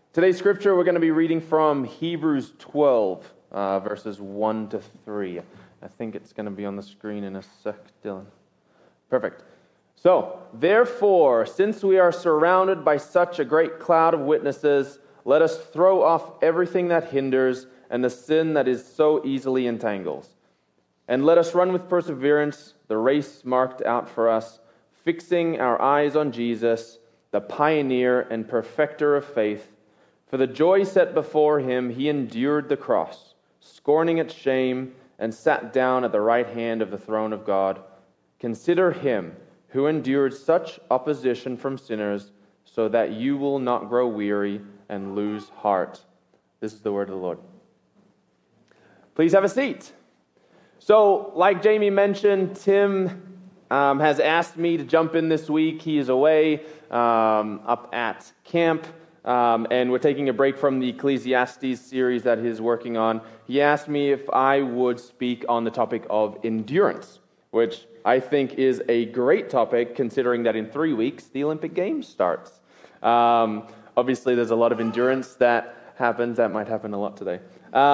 Today's scripture, we're going to be reading from Hebrews 12, verses 1 to 3. I think it's going to be on the screen in a sec, Dylan. Perfect. So, therefore, since we are surrounded by such a great cloud of witnesses, let us throw off everything that hinders and the sin that is so easily entangles. And let us run with perseverance the race marked out for us, fixing our eyes on Jesus, the pioneer and perfecter of faith. For the joy set before him, he endured the cross, scorning its shame, and sat down at the right hand of the throne of God. Consider him who endured such opposition from sinners, so that you will not grow weary and lose heart. This is the word of the Lord. Please have a seat. So, like Jamie mentioned, Tim has asked me to jump in this week. He is away up at camp. And we're taking a break from the Ecclesiastes series that he's working on. He asked me if I would speak on the topic of endurance, which I think is a great topic considering that in 3 weeks the Olympic Games starts. Obviously there's a lot of endurance that happens. That might happen a lot today.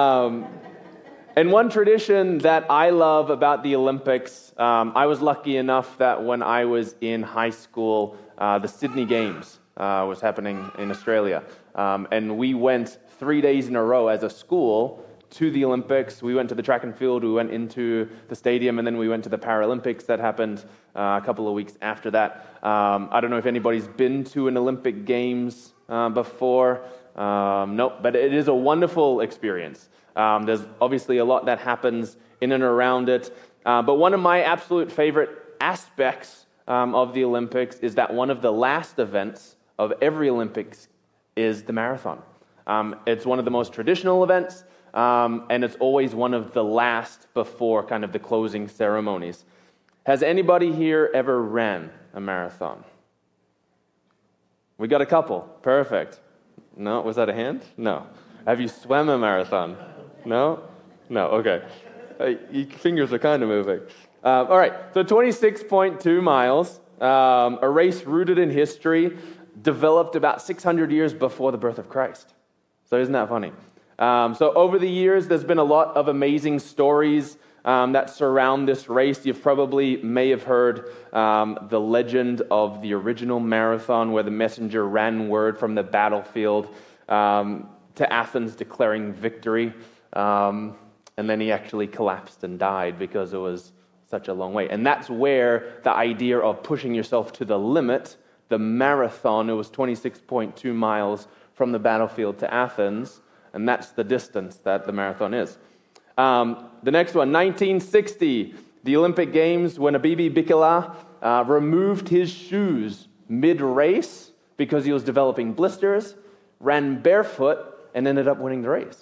And one tradition that I love about the Olympics, I was lucky enough that when I was in high school, the Sydney Games was happening in Australia. And we went 3 days in a row as a school to the Olympics. We went to the track and field, we went into the stadium, and then we went to the Paralympics. That happened a couple of weeks after that. I don't know if anybody's been to an Olympic Games before. Nope, but it is a wonderful experience. There's obviously a lot that happens in and around it. But one of my absolute favorite aspects of the Olympics is that one of the last events of every Olympics is the marathon. It's one of the most traditional events, and it's always one of the last before kind of the closing ceremonies. Has anybody here ever ran a marathon? We got a couple. Perfect. No? Was that a hand? No. Have you swam a marathon? No? No, okay. Your fingers are kind of moving. All right, so 26.2 miles, a race rooted in history, developed about 600 years before the birth of Christ. So isn't that funny? So over the years, there's been a lot of amazing stories that surround this race. You probably may have heard the legend of the original marathon, where the messenger ran word from the battlefield to Athens declaring victory. And then he actually collapsed and died because it was such a long way. And that's where the idea of pushing yourself to the limit, the marathon, it was 26.2 miles from the battlefield to Athens, and that's the distance that the marathon is. The next one, 1960, the Olympic Games, when Abebe Bikila removed his shoes mid-race because he was developing blisters, ran barefoot, and ended up winning the race.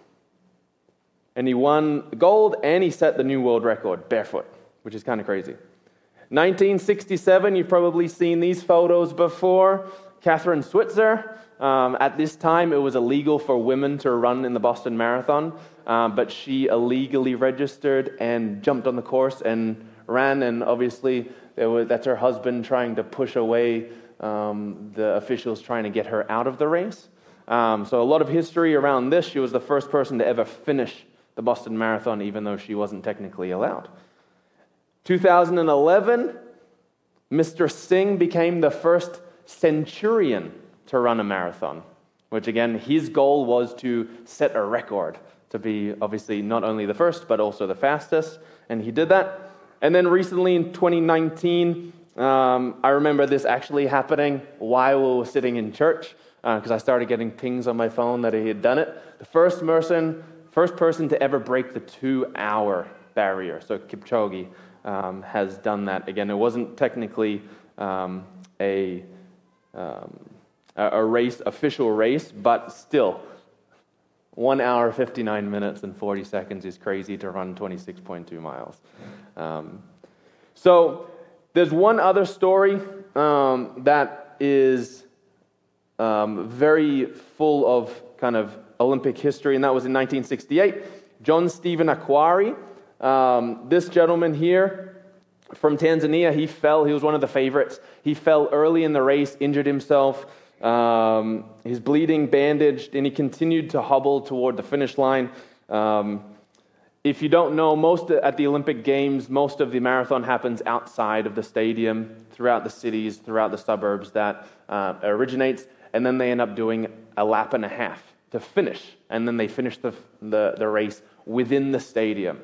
And he won gold, and he set the new world record, barefoot, which is kind of crazy. 1967, you've probably seen these photos before. Catherine Switzer. At this time, it was illegal for women to run in the Boston Marathon, but she illegally registered and jumped on the course and ran, and obviously that's her husband trying to push away the officials trying to get her out of the race. So a lot of history around this. She was the first person to ever finish the Boston Marathon, even though she wasn't technically allowed. 2011, Mr. Singh became the first centurion to run a marathon, which again, his goal was to set a record, to be obviously not only the first, but also the fastest, and he did that. And then recently in 2019, I remember this actually happening while we were sitting in church, because I started getting pings on my phone that he had done it. The first person to ever break the 2-hour barrier. So Kipchoge has done that. Again, it wasn't technically a official race, but still, 1 hour, 59 minutes, and 40 seconds is crazy to run 26.2 miles. So there's one other story that is very full of kind of Olympic history, and that was in 1968. John Stephen Akhwari, this gentleman here from Tanzania, he was one of the favorites. He fell early in the race, injured himself, He's bleeding, bandaged, and he continued to hobble toward the finish line. If you don't know, at the Olympic Games, most of the marathon happens outside of the stadium, throughout the cities, throughout the suburbs that originates, and then they end up doing a lap and a half to finish, and then they finish the race within the stadium.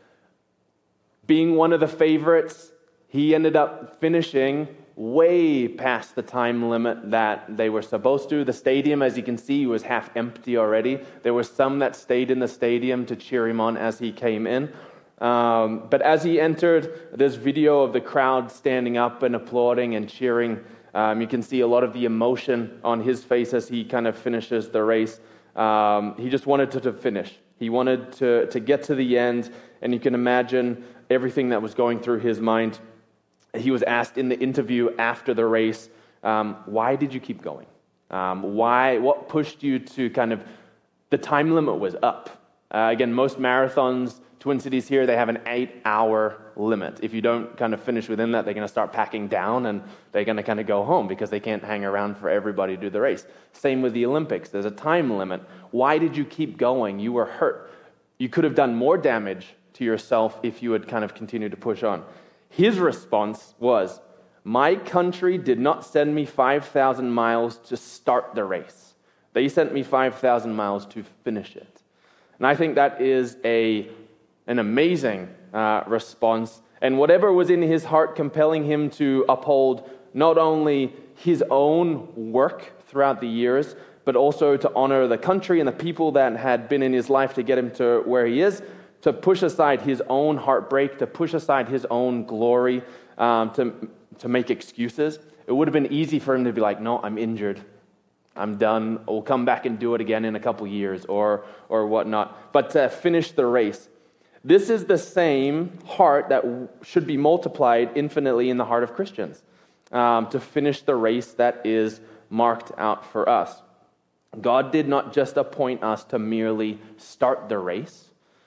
Being one of the favorites, he ended up finishing way past the time limit that they were supposed to. The stadium, as you can see, was half empty already. There were some that stayed in the stadium to cheer him on as he came in. But as he entered, there's video of the crowd standing up and applauding and cheering. You can see a lot of the emotion on his face as he kind of finishes the race. He just wanted to finish. He wanted to get to the end, and you can imagine everything that was going through his mind. He was asked in the interview after the race, why did you keep going? What pushed you to the time limit was up. Again, most marathons, Twin Cities here, they have an 8-hour limit. If you don't finish within that, they're going to start packing down and they're going to go home because they can't hang around for everybody to do the race. Same with the Olympics. There's a time limit. Why did you keep going? You were hurt. You could have done more damage to yourself if you had continued to push on. His response was, my country did not send me 5,000 miles to start the race. They sent me 5,000 miles to finish it. And I think that is an amazing response. And whatever was in his heart compelling him to uphold not only his own work throughout the years, but also to honor the country and the people that had been in his life to get him to where he is, to push aside his own heartbreak, to push aside his own glory, to make excuses. It would have been easy for him to be like, no, I'm injured. I'm done. We'll come back and do it again in a couple years or whatnot. But to finish the race. This is the same heart that should be multiplied infinitely in the heart of Christians. To finish the race that is marked out for us. God did not just appoint us to merely start the race.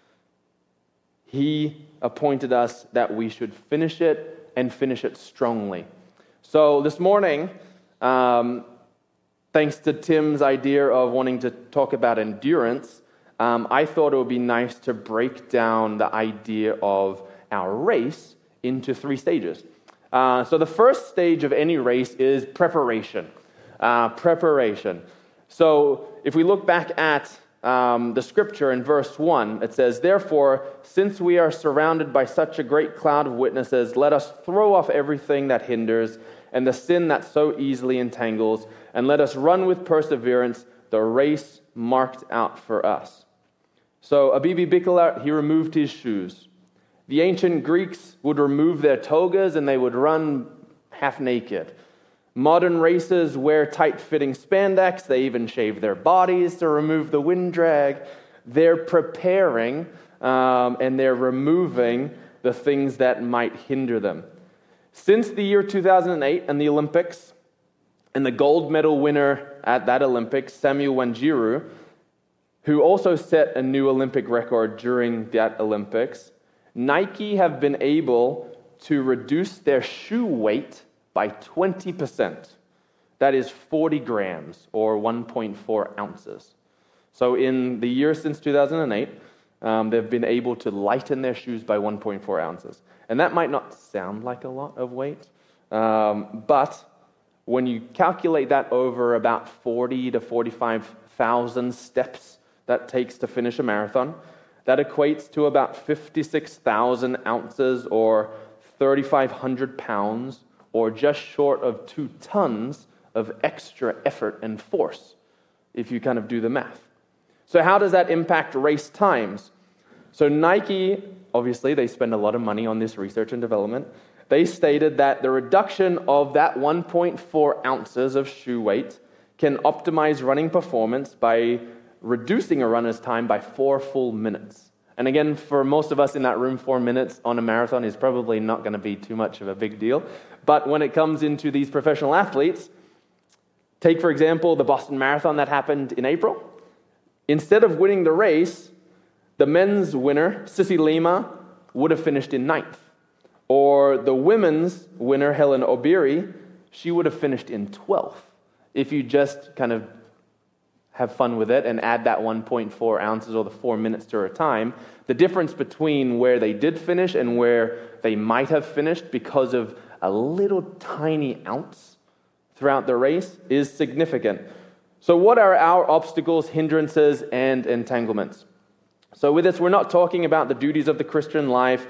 He appointed us that we should finish it and finish it strongly. So this morning, thanks to Tim's idea of wanting to talk about endurance, I thought it would be nice to break down the idea of our race into 3 stages. So the first stage of any race is preparation. So if we look back at the scripture in verse 1, it says, therefore, since we are surrounded by such a great cloud of witnesses, let us throw off everything that hinders and the sin that so easily entangles, and let us run with perseverance the race marked out for us. So Abebe Bikila, he removed his shoes. The ancient Greeks would remove their togas and they would run half naked. Modern races wear tight-fitting spandex. They even shave their bodies to remove the wind drag. They're preparing and they're removing the things that might hinder them. Since the year 2008 and the Olympics, and the gold medal winner at that Olympics, Samuel Wanjiru, who also set a new Olympic record during that Olympics, Nike have been able to reduce their shoe weight by 20%. That is 40 grams or 1.4 ounces. So in the year since 2008, they've been able to lighten their shoes by 1.4 ounces. And that might not sound like a lot of weight, but when you calculate that over about 40 to 45,000 steps that takes to finish a marathon, that equates to about 56,000 ounces or 3,500 pounds or just short of 2 tons of extra effort and force, if you do the math. So how does that impact race times? So Nike, obviously, they spend a lot of money on this research and development. They stated that the reduction of that 1.4 ounces of shoe weight can optimize running performance by reducing a runner's time by 4 full minutes. And again, for most of us in that room, 4 minutes on a marathon is probably not going to be too much of a big deal. But when it comes into these professional athletes, take, for example, the Boston Marathon that happened in April. Instead of winning the race, the men's winner, Sissy Lima, would have finished in 9th. Or the women's winner, Helen Obiri, she would have finished in 12th if you just kind of have fun with it and add that 1.4 ounces or the 4 minutes to a time, the difference between where they did finish and where they might have finished because of a little tiny ounce throughout the race is significant. So what are our obstacles, hindrances, and entanglements? So with this, we're not talking about the duties of the Christian life.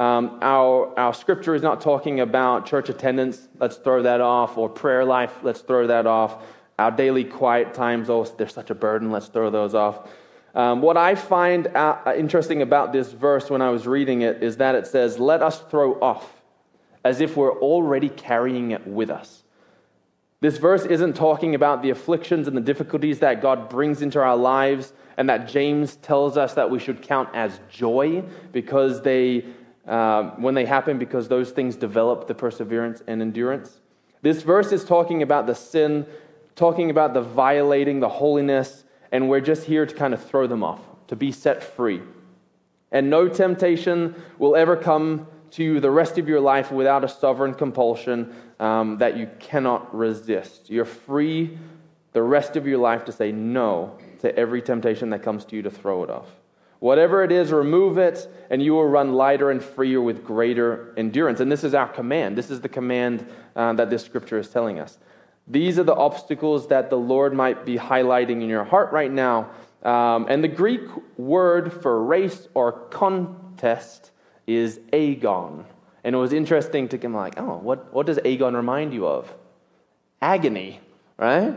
Our scripture is not talking about church attendance, let's throw that off, or prayer life, let's throw that off. Our daily quiet times, they're such a burden, let's throw those off. What I find interesting about this verse when I was reading it is that it says, let us throw off, as if we're already carrying it with us. This verse isn't talking about the afflictions and the difficulties that God brings into our lives and that James tells us that we should count as joy because when they happen, because those things develop the perseverance and endurance. This verse is talking about the sin, talking about the violating, the holiness, and we're just here to kind of throw them off, to be set free. And no temptation will ever come to you the rest of your life without a sovereign compulsion that you cannot resist. You're free the rest of your life to say no to every temptation that comes to you to throw it off. Whatever it is, remove it, and you will run lighter and freer with greater endurance. And this is our command. This is the command that this scripture is telling us. These are the obstacles that the Lord might be highlighting in your heart right now. And the Greek word for race or contest is agon. And it was interesting to come like, what does agon remind you of? Agony, right?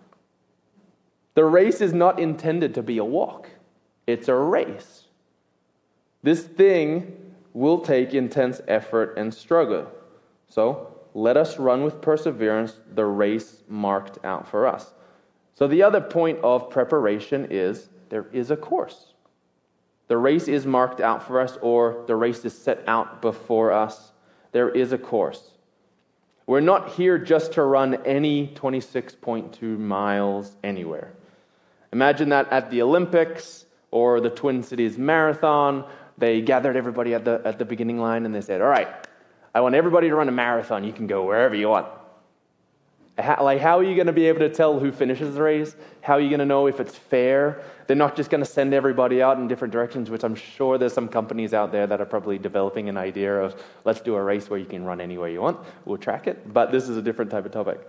The race is not intended to be a walk. It's a race. This thing will take intense effort and struggle. So let us run with perseverance the race marked out for us. So the other point of preparation is there is a course. The race is marked out for us, or the race is set out before us. There is a course. We're not here just to run any 26.2 miles anywhere. Imagine that at the Olympics or the Twin Cities Marathon, they gathered everybody at the beginning line and they said, all right, I want everybody to run a marathon. You can go wherever you want. How are you going to be able to tell who finishes the race? How are you going to know if it's fair? They're not just going to send everybody out in different directions, which I'm sure there's some companies out there that are probably developing an idea of, let's do a race where you can run anywhere you want. We'll track it. But this is a different type of topic.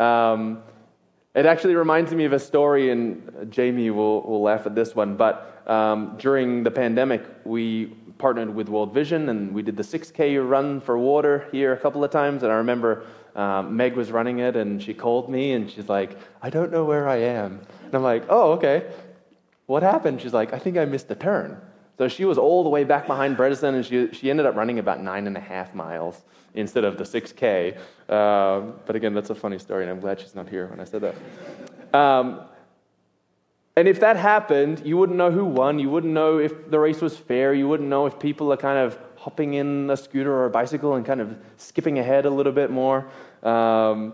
It actually reminds me of a story, and Jamie will laugh at this one, but during the pandemic, we partnered with World Vision, and we did the 6K run for water here a couple of times, and I remember Meg was running it, and she called me, and she's like, I don't know where I am. And I'm like, oh, okay. What happened? She's like, I think I missed a turn. So she was all the way back behind Bredesen, and she ended up running about 9.5 miles instead of the 6K. But again, that's a funny story, and I'm glad she's not here when I said that. And if that happened, you wouldn't know who won. You wouldn't know if the race was fair. You wouldn't know if people are kind of hopping in a scooter or a bicycle and kind of skipping ahead a little bit more. So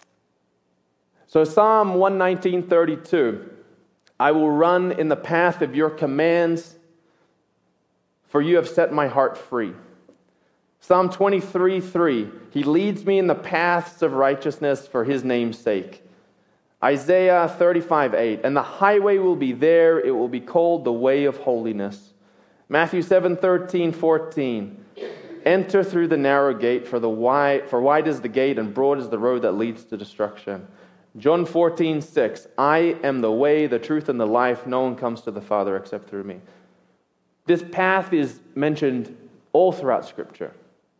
Psalm 119:32, I will run in the path of your commands, for you have set my heart free. Psalm 23:3, he leads me in the paths of righteousness for his name's sake. Isaiah 35:8, and the highway will be there, it will be called the way of holiness. Matthew 7:13-14, enter through the narrow gate, for wide is the gate and broad is the road that leads to destruction. John 14:6, I am the way, the truth, and the life. No one comes to the Father except through me. This path is mentioned all throughout Scripture.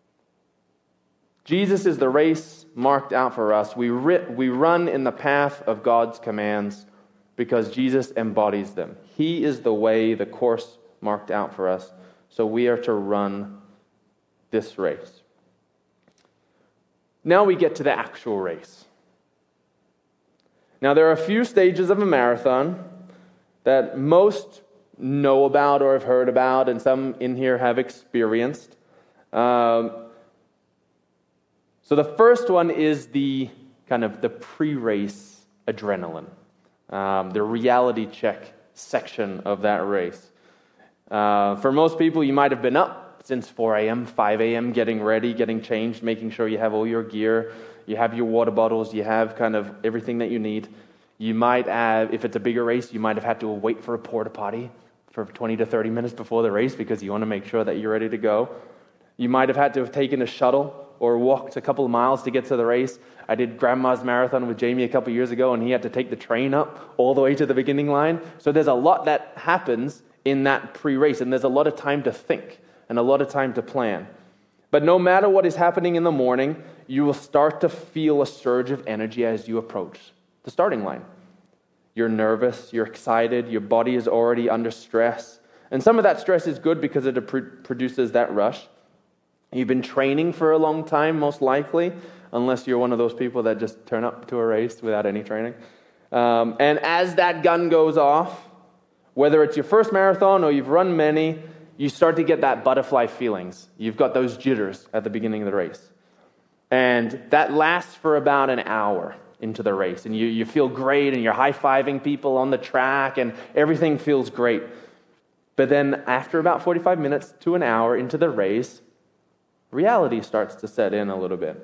Jesus is the race marked out for us. We run in the path of God's commands because Jesus embodies them. He is the way, the course marked out for us. So we are to run this race. Now we get to the actual race. Now there are a few stages of a marathon that most know about or have heard about, and some in here have experienced. So the first one is the kind of the pre-race adrenaline, the reality check section of that race. For most people, you might have been up since 4 a.m., 5 a.m., getting ready, getting changed, making sure you have all your gear. you have your water bottles, you have kind of everything that you need. You might have, if it's a bigger race, you might have had to wait for a porta potty for 20 to 30 minutes before the race because you want to make sure that you're ready to go. You might have had to have taken a shuttle or walked a couple of miles to get to the race. I did Grandma's Marathon with Jamie a couple of years ago, and he had to take the train up all the way to the beginning line. So there's a lot that happens in that pre-race, and there's a lot of time to think and a lot of time to plan. But no matter what is happening in the morning, you will start to feel a surge of energy as you approach the starting line. You're nervous, you're excited, your body is already under stress. And some of that stress is good because it produces that rush. You've been training for a long time, most likely, unless you're one of those people that just turn up to a race without any training. And as that gun goes off, whether it's your first marathon or you've run many, you start to get that butterfly feelings. You've got those jitters at the beginning of the race. And that lasts for about an hour into the race. And you feel great, and you're high-fiving people on the track, and everything feels great. But then after about 45 minutes to an hour into the race, reality starts to set in a little bit.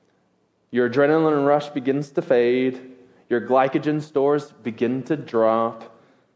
Your adrenaline rush begins to fade. Your glycogen stores begin to drop.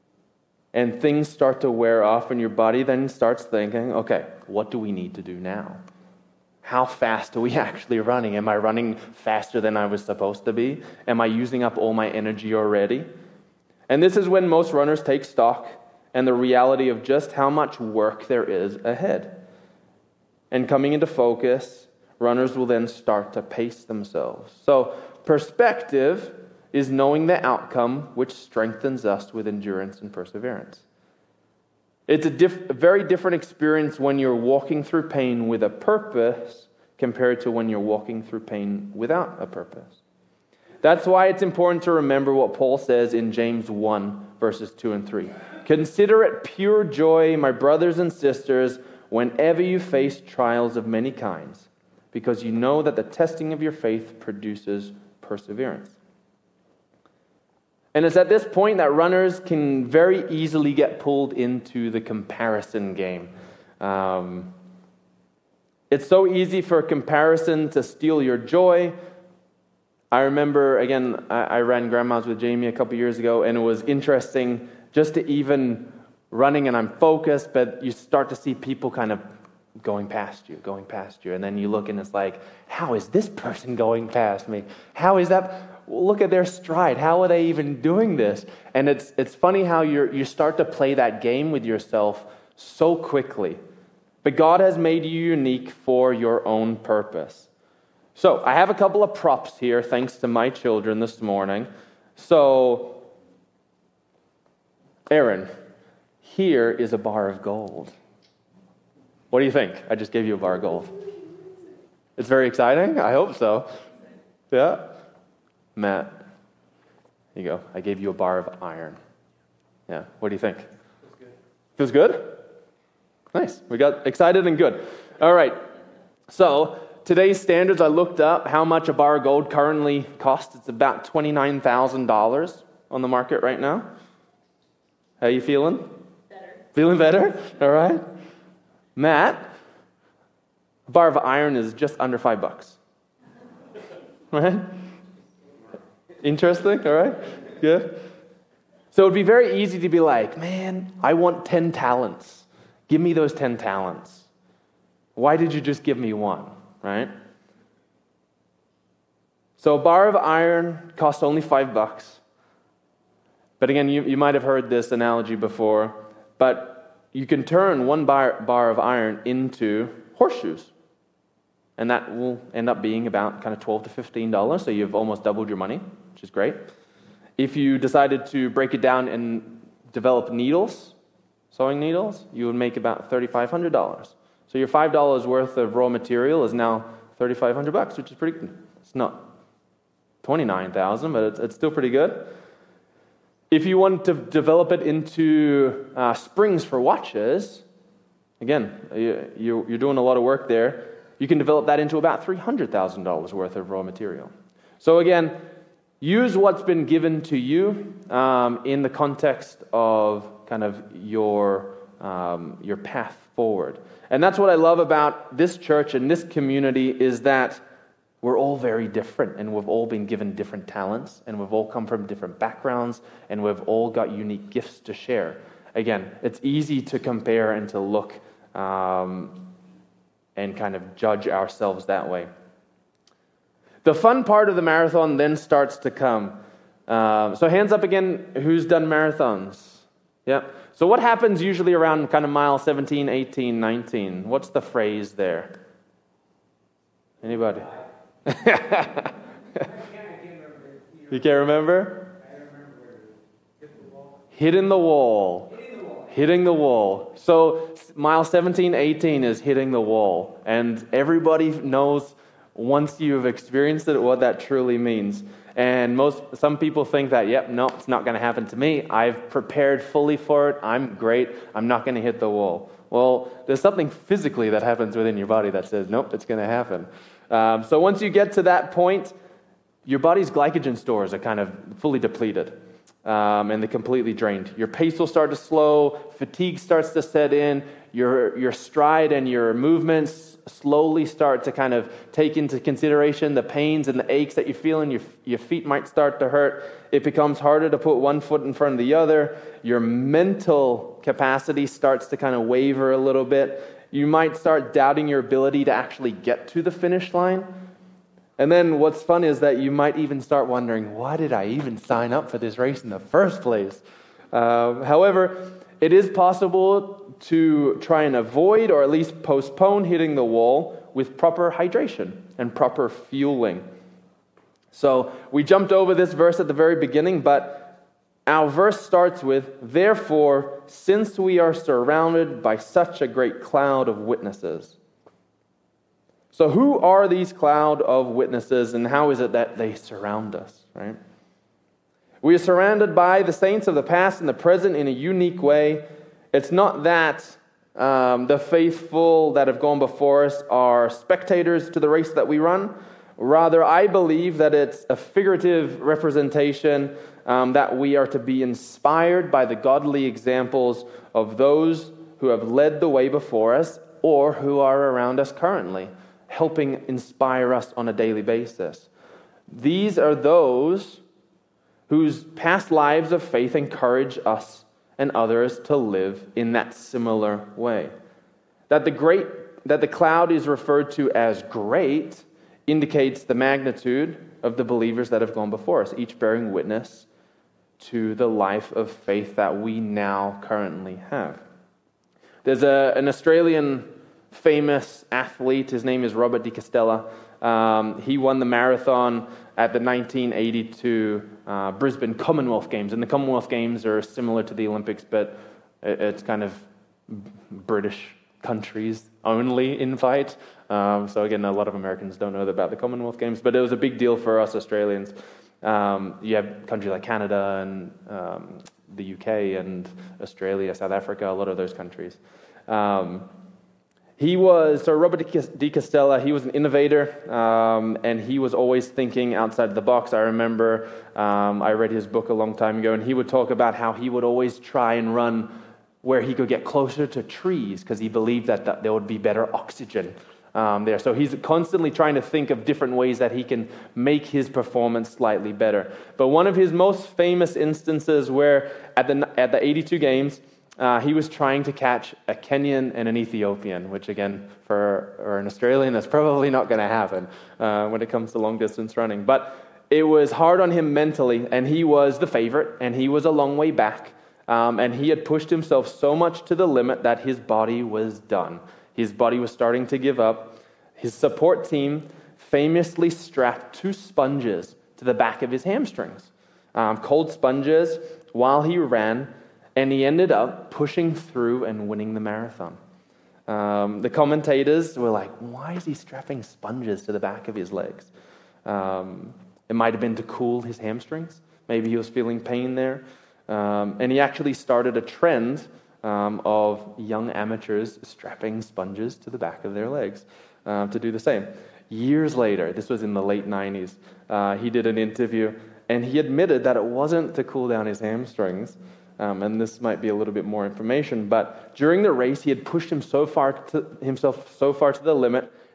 And things start to wear off, and your body then starts thinking, okay, what do we need to do now? How fast are we actually running? Am I running faster than I was supposed to be? Am I using up all my energy already? And this is when most runners take stock and the reality of just how much work there is ahead. And coming into focus, runners will then start to pace themselves. So perspective is knowing the outcome, which strengthens us with endurance and perseverance. It's a very different experience when you're walking through pain with a purpose compared to when you're walking through pain without a purpose. That's why it's important to remember what Paul says in James 1, verses 2 and 3. Consider it pure joy, my brothers and sisters, whenever you face trials of many kinds, because you know that the testing of your faith produces perseverance. And it's at this point that runners can very easily get pulled into the comparison game. It's so easy for comparison to steal your joy. I remember, again, I ran Grandma's with Jamie a couple years ago, and it was interesting just to even running, and I'm focused, but you start to see people kind of going past you, and then you look and it's like, how is this person going past me? How is that? Look at their stride. How are they even doing this? And it's funny how you start to play that game with yourself so quickly. But God has made you unique for your own purpose. So I have a couple of props here, thanks to my children this morning. So, Aaron, here is a bar of gold. What do you think? I just gave you a bar of gold. It's very exciting? I hope so. Yeah? Matt, here you go. I gave you a bar of iron. Yeah, what do you think? Feels good. Feels good? Nice. We got excited and good. All right. So, today's standards, I looked up how much a bar of gold currently costs. It's about $29,000 on the market right now. How you feeling? Better. Feeling better? All right. Matt, a bar of iron is just under $5. Right? Interesting, all right? Yeah. So it'd be very easy to be like, man, I want 10 talents. Give me those 10 talents. Why did you just give me one, right? So a bar of iron costs only $5. But again, you might have heard this analogy before, but you can turn one bar of iron into horseshoes. And that will end up being about kind of $12 to $15, so you've almost doubled your money, which is great. If you decided to break it down and develop needles, sewing needles, you would make about $3,500. So your $5 worth of raw material is now $3,500, which is pretty good. It's not $29,000, but it's still pretty good. If you want to develop it into springs for watches, again, you're doing a lot of work there. You can develop that into about $300,000 worth of raw material. So again, use what's been given to you in the context of kind of your path forward. And that's what I love about this church and this community is that we're all very different, and we've all been given different talents, and we've all come from different backgrounds, and we've all got unique gifts to share. Again, it's easy to compare and to look and kind of judge ourselves that way. The fun part of the marathon then starts to come. So hands up again, who's done marathons? Yeah. So what happens usually around kind of mile 17, 18, 19? What's the phrase there? Anybody? You can't remember? Hitting the wall. Hitting the wall. So mile 17, 18 is hitting the wall. And everybody knows once you've experienced it what that truly means. And some people think that, no, it's not going to happen to me. I've prepared fully for it. I'm great. I'm not going to hit the wall. Well, there's something physically that happens within your body that says, nope, it's going to happen. So once you get to that point, your body's glycogen stores are kind of fully depleted, and they're completely drained. Your pace will start to slow, fatigue starts to set in, your stride and your movements slowly start to kind of take into consideration the pains and the aches that you feel, and your feet might start to hurt. It becomes harder to put one foot in front of the other. Your mental capacity starts to kind of waver a little bit. You might start doubting your ability to actually get to the finish line. And then what's fun is that you might even start wondering, why did I even sign up for this race in the first place? However, it is possible to try and avoid or at least postpone hitting the wall with proper hydration and proper fueling. So we jumped over this verse at the very beginning, but our verse starts with, therefore, since we are surrounded by such a great cloud of witnesses. So who are these cloud of witnesses, and how is it that they surround us, right? We are surrounded by the saints of the past and the present in a unique way. It's not that the faithful that have gone before us are spectators to the race that we run. Rather, I believe that it's a figurative representation that we are to be inspired by the godly examples of those who have led the way before us or who are around us currently, helping inspire us on a daily basis. These are those whose past lives of faith encourage us and others to live in that similar way. That the cloud is referred to as great indicates the magnitude of the believers that have gone before us, each bearing witness to the life of faith that we now currently have. There's an Australian famous athlete. His name is Robert de Castella. He won the marathon at the 1982 Brisbane Commonwealth Games. And the Commonwealth Games are similar to the Olympics, but it's kind of British countries only invite. So again, a lot of Americans don't know about the Commonwealth Games, but it was a big deal for us Australians. You have countries like Canada and the UK and Australia, South Africa, a lot of those countries. Robert de Castella, he was an innovator, and he was always thinking outside the box. I remember I read his book a long time ago, and he would talk about how he would always try and run where he could get closer to trees because he believed that there would be better oxygen there. So he's constantly trying to think of different ways that he can make his performance slightly better. But one of his most famous instances where at the 82 Games, he was trying to catch a Kenyan and an Ethiopian, which again, for an Australian, that's probably not going to happen when it comes to long-distance running. But it was hard on him mentally, and he was the favorite, and he was a long way back, and he had pushed himself so much to the limit that his body was done. His body was starting to give up. His support team famously strapped 2 sponges to the back of his hamstrings, cold sponges, while he ran, and he ended up pushing through and winning the marathon. The commentators were like, why is he strapping sponges to the back of his legs? It might have been to cool his hamstrings. Maybe he was feeling pain there. And he actually started a trend of young amateurs strapping sponges to the back of their legs to do the same. Years later, this was in the late 90s, he did an interview, and he admitted that it wasn't to cool down his hamstrings. And this might be a little bit more information, but during the race, he had pushed himself so far to the limit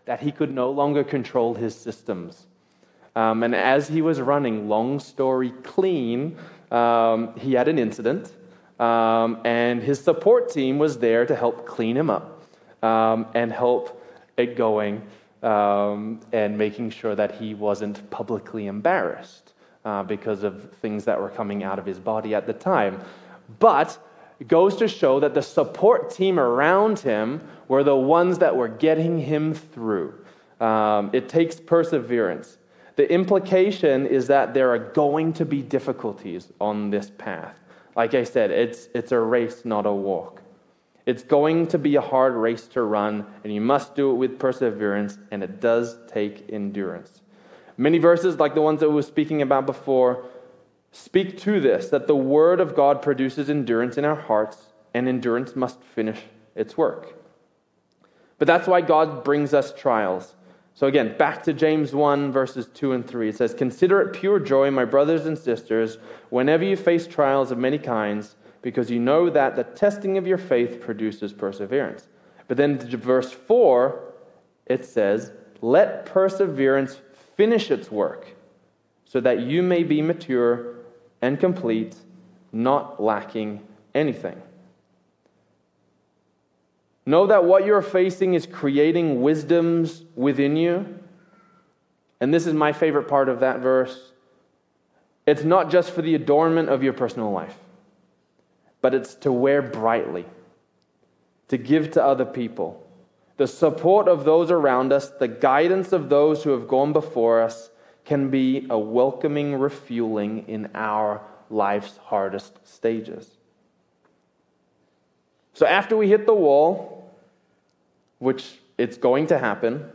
that he could no longer control his systems. And as he was running, long story clean, he had an incident, and his support team was there to help clean him up and help it going and making sure that he wasn't publicly embarrassed because of things that were coming out of his body at the time. But it goes to show that the support team around him were the ones that were getting him through. It takes perseverance. The implication is that there are going to be difficulties on this path. Like I said, it's a race, not a walk. It's going to be a hard race to run, and you must do it with perseverance, and it does take endurance. Many verses, like the ones that we were speaking about before, speak to this, that the Word of God produces endurance in our hearts, and endurance must finish its work. But that's why God brings us trials. So again, back to James 1, verses 2 and 3. It says, "Consider it pure joy, my brothers and sisters, whenever you face trials of many kinds, because you know that the testing of your faith produces perseverance." But then verse 4, it says, "Let perseverance finish its work, so that you may be mature and complete, not lacking anything." Know that what you're facing is creating wisdoms within you. And this is my favorite part of that verse. It's not just for the adornment of your personal life, but it's to wear brightly, to give to other people. The support of those around us, the guidance of those who have gone before us, can be a welcoming refueling in our life's hardest stages. So after we hit the wall, which it's going to happen,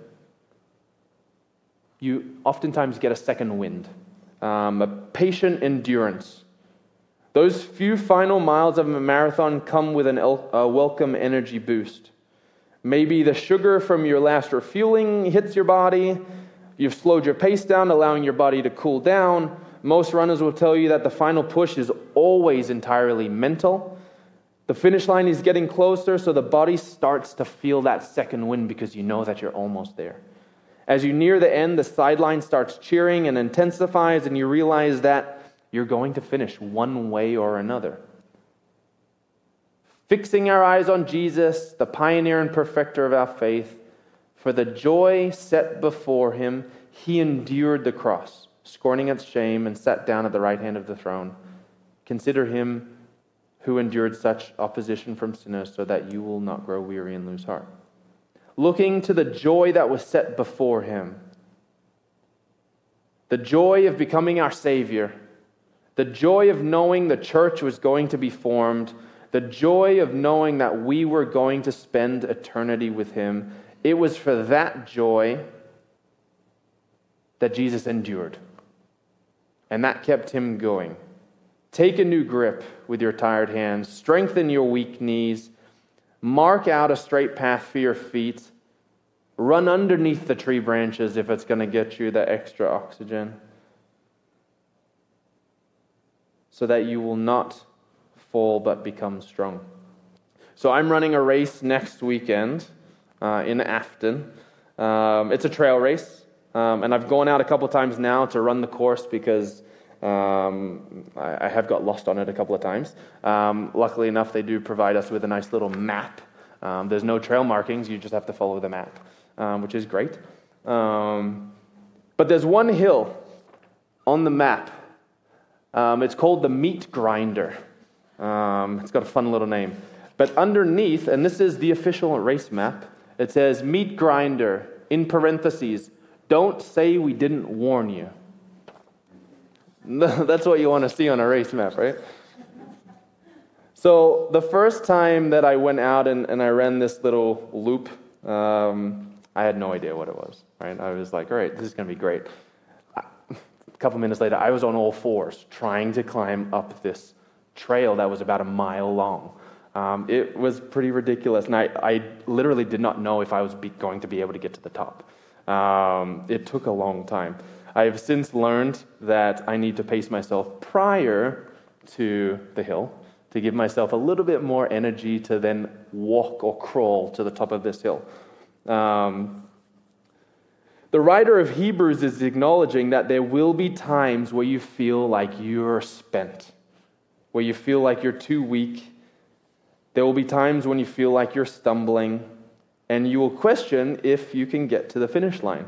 you oftentimes get a second wind, a patient endurance. Those few final miles of a marathon come with a welcome energy boost. Maybe the sugar from your last refueling hits your body. You've slowed your pace down, allowing your body to cool down. Most runners will tell you that the final push is always entirely mental. The finish line is getting closer, so the body starts to feel that second wind because you know that you're almost there. As you near the end, the sideline starts cheering and intensifies, and you realize that you're going to finish one way or another. Fixing our eyes on Jesus, the pioneer and perfecter of our faith, for the joy set before him, he endured the cross, scorning its shame, and sat down at the right hand of the throne. Consider him who endured such opposition from sinners, so that you will not grow weary and lose heart. Looking to the joy that was set before him, the joy of becoming our Savior, the joy of knowing the church was going to be formed, the joy of knowing that we were going to spend eternity with him. It was for that joy that Jesus endured, and that kept him going. Take a new grip with your tired hands. Strengthen your weak knees. Mark out a straight path for your feet. Run underneath the tree branches if it's going to get you the extra oxygen, so that you will not fall but become strong. So I'm running a race next weekend in Afton. It's a trail race, and I've gone out a couple times now to run the course because I have got lost on it a couple of times. Luckily enough, they do provide us with a nice little map. There's no trail markings, you just have to follow the map, which is great. But there's one hill on the map. It's called the Meat Grinder. It's got a fun little name. But underneath, and this is the official race map, it says Meat Grinder, in parentheses, don't say we didn't warn you. That's what you want to see on a race map, right? So the first time that I went out and I ran this little loop, I had no idea what it was, right? I was like, all right, this is going to be great. A couple minutes later, I was on all fours trying to climb up this trail that was about a mile long. It was pretty ridiculous, and I literally did not know if I was going to be able to get to the top. It took a long time. I have since learned that I need to pace myself prior to the hill to give myself a little bit more energy to then walk or crawl to the top of this hill. The writer of Hebrews is acknowledging that there will be times where you feel like you're spent, where you feel like you're too weak. There will be times when you feel like you're stumbling, and you will question if you can get to the finish line.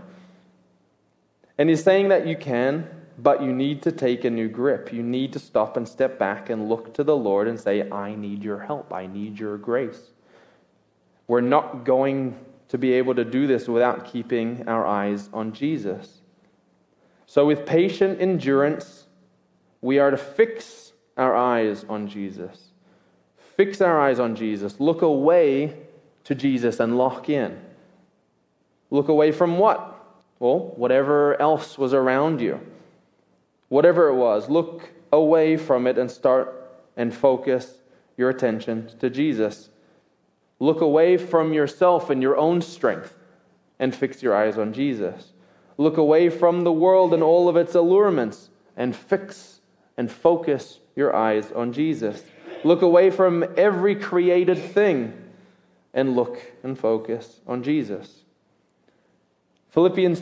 And he's saying that you can, but you need to take a new grip. You need to stop and step back and look to the Lord and say, I need your help. I need your grace. We're not going to be able to do this without keeping our eyes on Jesus. So with patient endurance, we are to fix our eyes on Jesus. Fix our eyes on Jesus. Look away to Jesus and lock in. Look away from what? Well, whatever else was around you. Whatever it was, look away from it and start and focus your attention to Jesus. Look away from yourself and your own strength and fix your eyes on Jesus. Look away from the world and all of its allurements and fix and focus your eyes on Jesus. Look away from every created thing and look and focus on Jesus. Philippians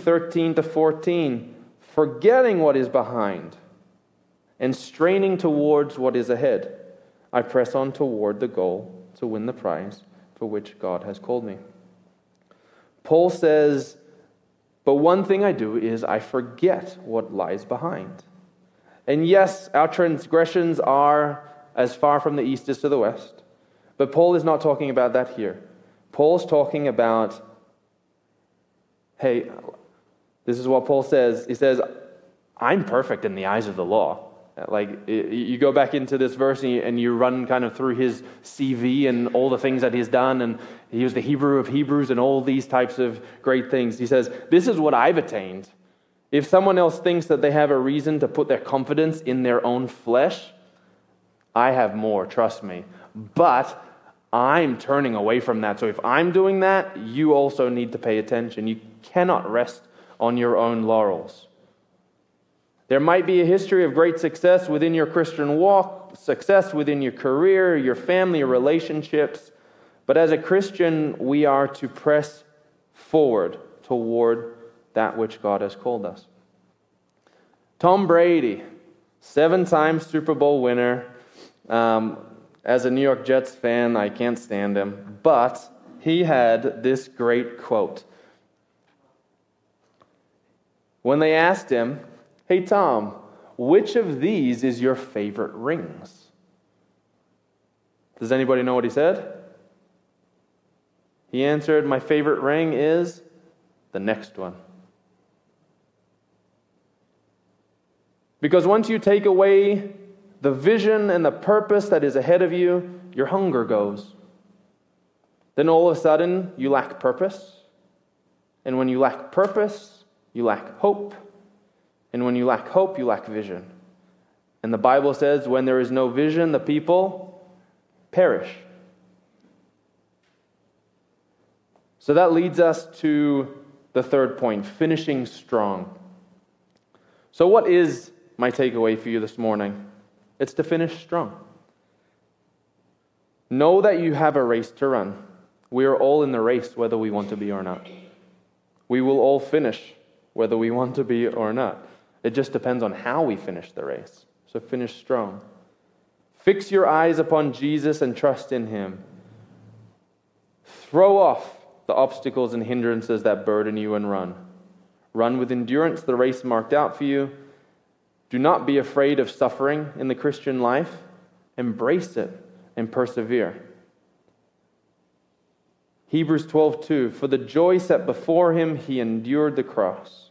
3:13-14, forgetting what is behind and straining towards what is ahead, I press on toward the goal to win the prize for which God has called me. Paul says, but one thing I do is I forget what lies behind. And yes, our transgressions are as far from the east as to the west. But Paul is not talking about that here. Paul's talking about, hey, this is what Paul says. He says, I'm perfect in the eyes of the law. Like, you go back into this verse and you run kind of through his CV and all the things that he's done, and he was the Hebrew of Hebrews and all these types of great things. He says, this is what I've attained. If someone else thinks that they have a reason to put their confidence in their own flesh, I have more, trust me. But I'm turning away from that. So if I'm doing that, you also need to pay attention. You cannot rest on your own laurels. There might be a history of great success within your Christian walk, success within your career, your family, your relationships. But as a Christian, we are to press forward toward that which God has called us. Tom Brady, 7-time Super Bowl winner. As a New York Jets fan, I can't stand him. But he had this great quote. When they asked him, hey, Tom, which of these is your favorite rings? Does anybody know what he said? He answered, my favorite ring is the next one. Because once you take away the vision and the purpose that is ahead of you, your hunger goes. Then all of a sudden, you lack purpose. And when you lack purpose, you lack hope. And when you lack hope, you lack vision. And the Bible says, when there is no vision, the people perish. So that leads us to the third point, finishing strong. So what is my takeaway for you this morning? It's to finish strong. Know that you have a race to run. We are all in the race, whether we want to be or not. We will all finish, whether we want to be or not. It just depends on how we finish the race. So finish strong. Fix your eyes upon Jesus and trust in Him. Throw off the obstacles and hindrances that burden you and run. Run with endurance the race marked out for you. Do not be afraid of suffering in the Christian life. Embrace it and persevere. Hebrews 12:2, for the joy set before Him, He endured the cross.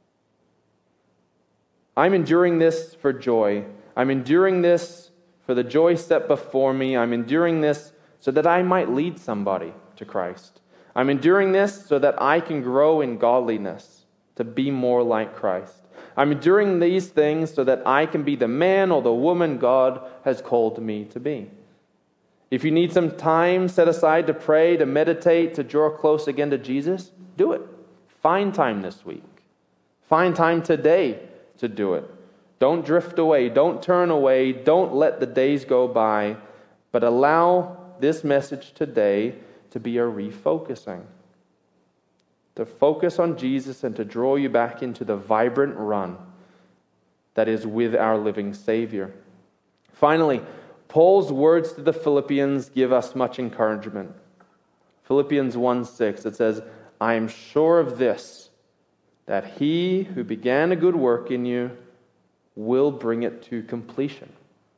I'm enduring this for joy. I'm enduring this for the joy set before me. I'm enduring this so that I might lead somebody to Christ. I'm enduring this so that I can grow in godliness, to be more like Christ. I'm enduring these things so that I can be the man or the woman God has called me to be. If you need some time set aside to pray, to meditate, to draw close again to Jesus, do it. Find time this week. Find time today to do it. Don't drift away. Don't turn away. Don't let the days go by, but allow this message today to be a refocusing. to focus on Jesus and to draw you back into the vibrant run that is with our living Savior. Finally, Paul's words to the Philippians give us much encouragement. Philippians 1:6, it says, "I am sure of this, that he who began a good work in you will bring it to completion."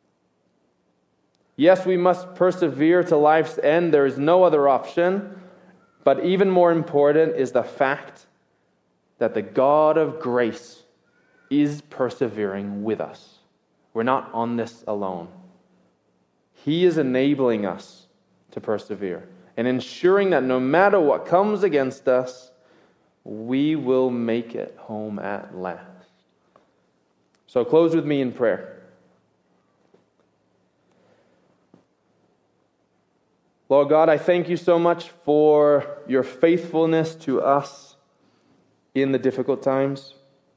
Yes, we must persevere to life's end. There is no other option. But even more important is the fact that the God of grace is persevering with us. We're not on this alone. He is enabling us to persevere and ensuring that no matter what comes against us, we will make it home at last. So close with me in prayer. Lord God, I thank you so much for your faithfulness to us in the difficult times.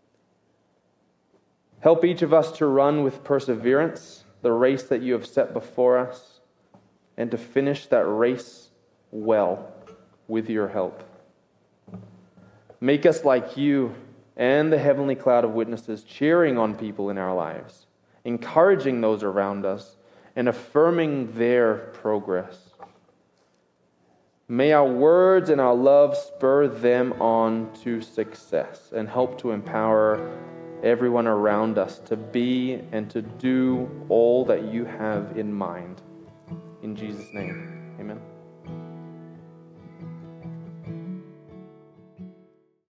Help each of us to run with perseverance the race that you have set before us, and to finish that race well with your help. Make us like you and the heavenly cloud of witnesses, cheering on people in our lives, encouraging those around us, and affirming their progress. May our words and our love spur them on to success and help to empower everyone around us to be and to do all that you have in mind. In Jesus' name, amen.